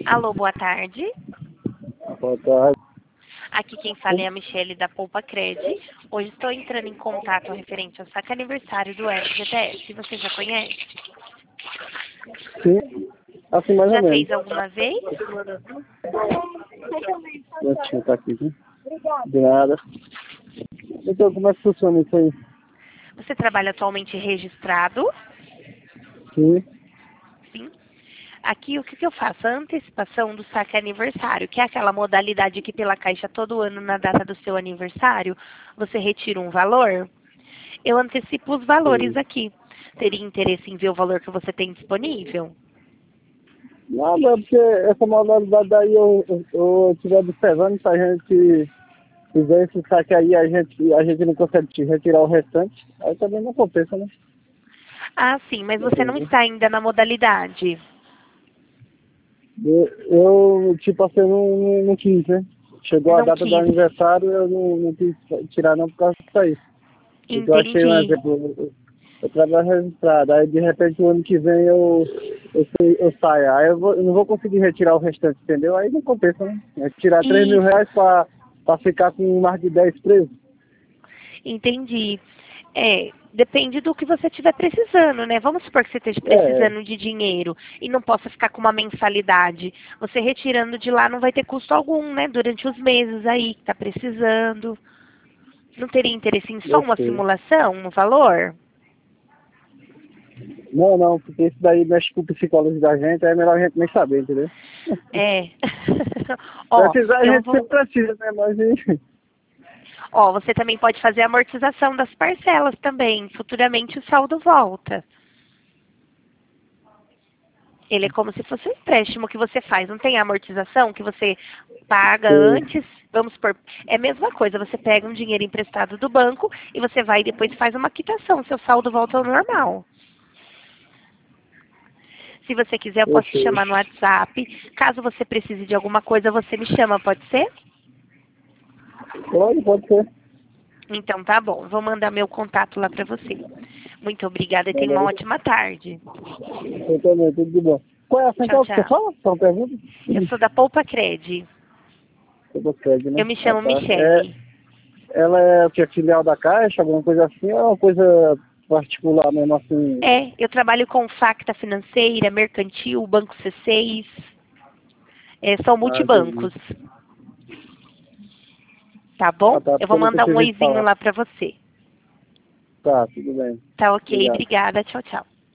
Alô, boa tarde. Boa tarde. Aqui quem fala é a Michele da Poupa Cred. Hoje estou entrando em contato referente ao saque aniversário do FGTS. Você já conhece? Sim, assim mais ou Já menos. fez alguma vez? Deixa eu estar aqui, viu? De nada. Então, como é que funciona isso aí? Você trabalha atualmente registrado? Sim, Sim. Aqui o que eu faço? A antecipação do saque aniversário, que é aquela modalidade que pela Caixa todo ano, na data do seu aniversário, você retira um valor. Eu antecipo os valores sim. aqui. Teria interesse em ver o valor que você tem disponível? Nada, porque essa modalidade aí eu estiver observando, se a gente fizer esse saque aí, a gente não consegue retirar o restante, aí também não compensa, né? Ah, sim, mas você não Entendeu? está ainda na modalidade. Tipo assim, eu não quis, né? Chegou a Não data do quis. aniversário, eu não quis tirar não por causa disso aí. Porque eu achei, um Entendi. exemplo, eu trabalho registrado, aí de repente o ano que vem eu saio, aí eu não vou conseguir retirar o restante, entendeu? Aí não compensa, né? É tirar 3 mil Isso, reais pra ficar com mais de 10 presos. entendi. Depende do que você estiver precisando, né? Vamos supor que você esteja É, precisando de dinheiro e não possa ficar com uma mensalidade. Você retirando de lá não vai ter custo algum, né? Durante os meses aí que está precisando. Não teria interesse em só eu uma sei. simulação, no valor? Não, porque isso daí mexe com o psicólogo da gente, aí é melhor a gente nem saber, entendeu? É. Ó, Precisar a eu gente vou. sempre precisa, né? Mas enfim. Ó, você também pode fazer a amortização das parcelas também. Futuramente o saldo volta. Ele é como se fosse um empréstimo que você faz. Não tem a amortização que você paga Sei. antes? Vamos supor, é a mesma coisa. Você pega um dinheiro emprestado do banco e você vai e depois faz uma quitação. Seu saldo volta ao normal. Se você quiser, eu Eu posso te sei. chamar no WhatsApp. Caso você precise de alguma coisa, você me chama, pode ser? Pode ser. Então tá bom. Vou mandar meu contato lá para você. Muito obrigada e tenha uma Beleza. ótima tarde. Eu também, tudo de bom. Qual é a Tchau, central que você tchau. fala? Só uma pergunta? Eu sou da Poupa Cred. Eu gostei, Eu né? me Ah, chamo tá. É, Michele. ela é o que? Filial da Caixa, alguma coisa assim, ou é uma coisa particular mesmo assim? Eu trabalho com Facta Financeira, Mercantil, Banco C6. São Ah, entendi. multibancos, tá bom? Ah, tá, Eu porque vou eu nunca mandar um tive de oizinho falar. lá pra você. Tá, tudo bem. Tá ok, Obrigado. obrigada. Tchau, tchau.